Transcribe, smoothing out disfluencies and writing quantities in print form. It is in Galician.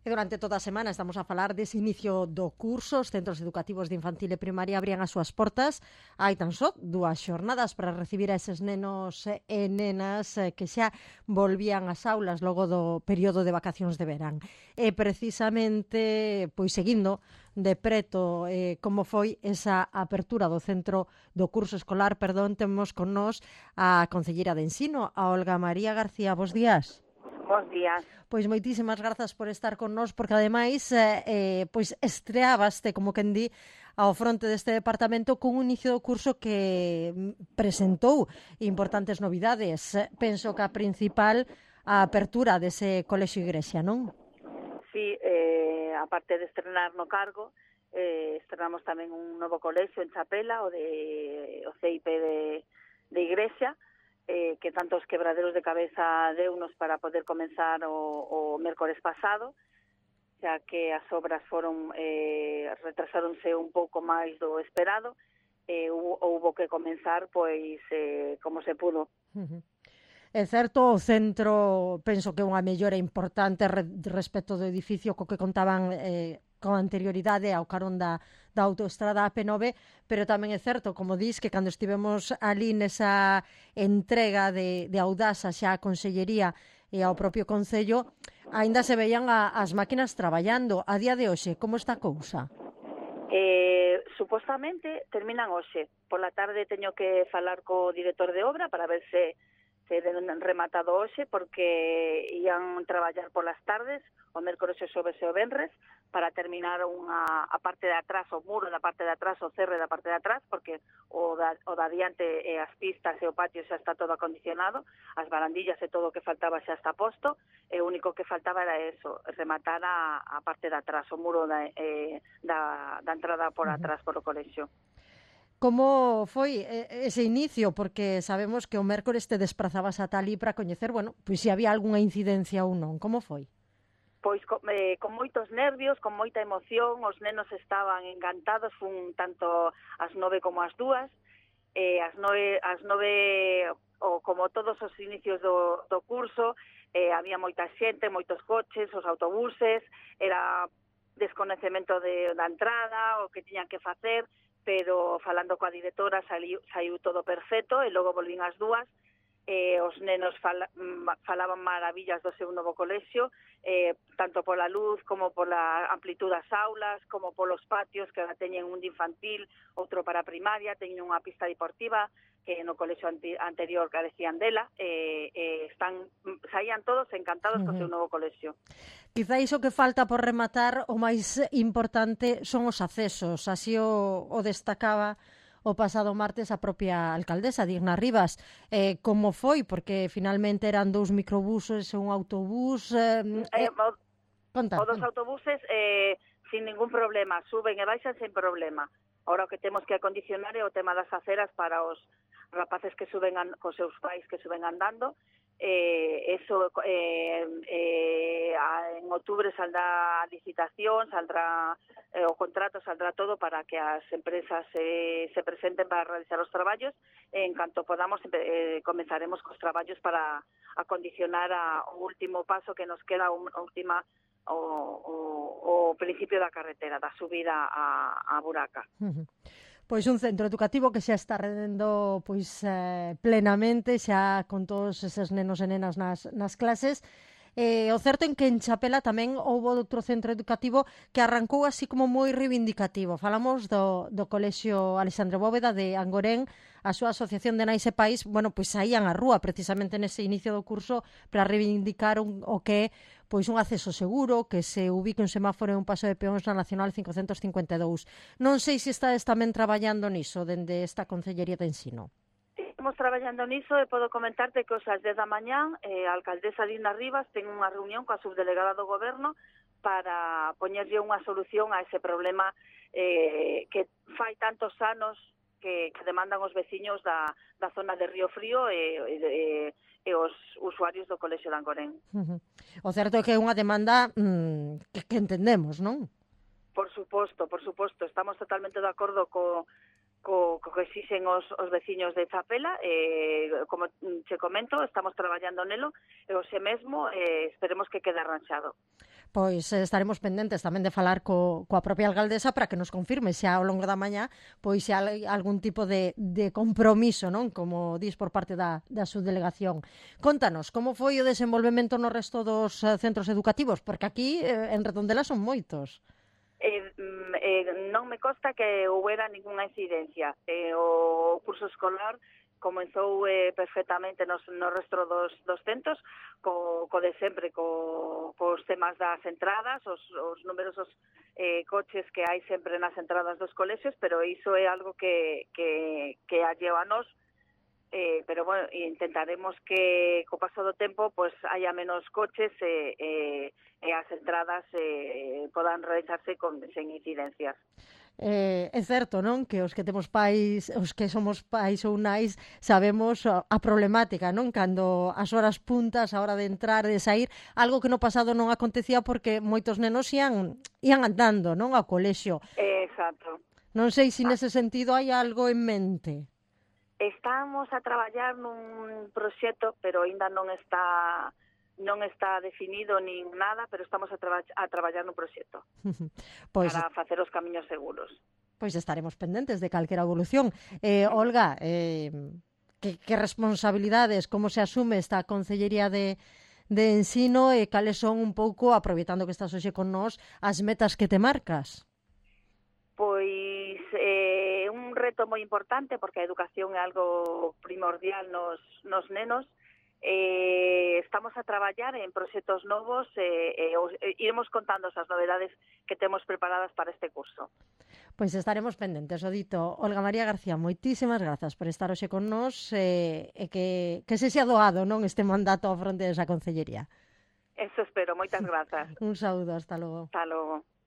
E durante toda a semana estamos a falar dese inicio do curso. Os centros educativos de infantil e primaria abrían as súas portas. Hai tan só 2 xornadas para recibir a eses nenos e nenas que xa volvían ás aulas logo do período de vacacións de verán. E precisamente, pois seguindo de preto como foi esa apertura do centro do curso escolar, temos con nós a concelleira de Ensino, a Olga María García. Bos días. Bos días. Pois moitísimas grazas por estar con nós, porque ademais pois estreabaste, como quen di, ao fronte deste departamento con un inicio do curso que presentou importantes novidades. Penso que a principal a apertura dese colexio Igrexa, non? Sí, aparte de estrenar no cargo, estrenamos tamén un novo colexio en Chapela, o CIP de Igrexa, que tantos quebraderos de cabeza deunos para poder comenzar o mércores pasado, xa que as obras retrasaronse un pouco máis do esperado, houbo que comenzar pois como se pudo. É certo, o centro penso que é unha mellora importante respecto do edificio co que contaban con anterioridade ao carón da autoestrada AP9, pero tamén é certo, como dis, que cando estivemos ali nesa entrega de Audasa xa a Consellería e ao propio Concello, aínda se veían as máquinas traballando. A día de hoxe, como está a cousa? Supostamente terminan hoxe. Pola tarde teño que falar co director de obra para ver se rematado hoxe, porque ian traballar polas tardes, o mércores, o xoves e o venres, para terminar a parte de atrás, o muro da parte de atrás, o cerre da parte de atrás, porque o da diante e as pistas e o patio xa está todo acondicionado, as barandillas e todo o que faltaba xa está posto, e o único que faltaba era eso, rematar a parte de atrás, o muro da entrada por atrás por o colexio. Como foi ese inicio? Porque sabemos que o mércores te desprazabas ata ali para coñecer, pois se había algunha incidencia ou non. Como foi? Pois con moitos nervios, con moita emoción, os nenos estaban encantados, fun tanto as 9 como as 2, as 9 como todos os inicios do curso, había moita xente, moitos coches, os autobuses, era desconocemento da entrada, o que tiñan que facer, pero falando coa directora saiu todo perfecto, e logo volvín ás 2, os nenos falaban maravillas do seu novo colexio, tanto pola luz como pola amplitud das aulas, como polos patios, que agora teñen un de infantil, outro para primaria, teñen unha pista deportiva, que no colexio anterior carecían dela, saían todos encantados co seu novo colexio. Quizáis o que falta por rematar, o máis importante son os accesos, así o destacaba o pasado martes a propia alcaldesa, Digna Rivas. Como foi? Porque finalmente eran 2 microbuses e un autobús. O dos autobuses sin ningún problema, suben e baixan sen problema. Ahora o que temos que acondicionar é o tema das aceras para os rapaces que suben cos seus pais que suben andando. Eso en outubro saldrá a licitación, saldrá o contrato, saldrá todo para que as empresas se presenten para realizar os traballos. En canto podamos comenzaremos cos traballos para acondicionar o último paso que nos queda, o principio da carretera, da subida a Buraca. Pois un centro educativo que xa está rendendo plenamente, xa con todos eses nenos e nenas nas clases. O certo en que en Chapela tamén houve outro centro educativo que arrancou así como moi reivindicativo. Falamos do Colexio Alexandre Bóveda de Angorén. A súa asociación de nais e pais, pois saían á rúa precisamente nese inicio do curso para reivindicar o que é pois un acceso seguro, que se ubique un semáforo e un paso de peóns na Nacional 552. Non sei se estades tamén traballando niso dende esta Concellería de Ensino. Estamos traballando niso e podo comentarte que ás 10 da mañán a alcaldesa Digna Rivas ten unha reunión coa subdelegada do goberno para poñerlle unha solución a ese problema que fai tantos anos que demandan os veciños da zona de Río Frío e os usuarios do Colexio de Angorén. O certo é que é unha demanda que entendemos, non? Por suposto. Estamos totalmente de acordo co que exixen os veciños de Chapela. Como che comento, estamos traballando nelo e hoxe mesmo esperemos que quede arranxado. Pois estaremos pendentes tamén de falar coa propia alcaldesa para que nos confirme se ao longo da mañá pois se hai algún tipo de compromiso, non? Como dis por parte da subdelegación. Contanos, como foi o desenvolvemento no resto dos centros educativos? Porque aquí en Redondela son moitos. Non me consta que houbera ninguna incidencia. O curso escolar comenzou perfectamente no resto dos centros co de sempre, cos temas das entradas, os numerosos coches que hai sempre nas entradas dos colexios, pero iso é algo que alleo a nós, pero bueno, intentaremos que co paso do tempo pues haya menos coches e as entradas podan realizarse sen incidencias. É certo, non? Que os que temos pais, os que somos pais ou nais, sabemos a problemática, non? Cando as horas puntas, a hora de entrar e de sair, algo que no pasado non acontecía porque moitos nenos ian andando, non? Ao colexio. Exacto. Non sei se nese sentido hai algo en mente. Estamos a traballar nun proxecto, pero aínda non está definido nin nada, pero estamos a traballar nun proxecto para facer os camiños seguros. Pois estaremos pendentes de calquera evolución. Olga, que responsabilidades, como se asume esta Consellería de Ensino e cales son un pouco, aproveitando que estás hoxe con nós, as metas que te marcas? Pois un reto moi importante porque a educación é algo primordial nos nenos. Estamos a traballar en proxectos novos e iremos contando as novedades que temos preparadas para este curso. Pois estaremos pendentes, o dito. Olga María García, moitísimas grazas por estar hoxe con nós e que se xa doado, non, este mandato á fronte desa Consellería. Eso espero, moitas grazas. Un saúdo, hasta logo. Hasta logo.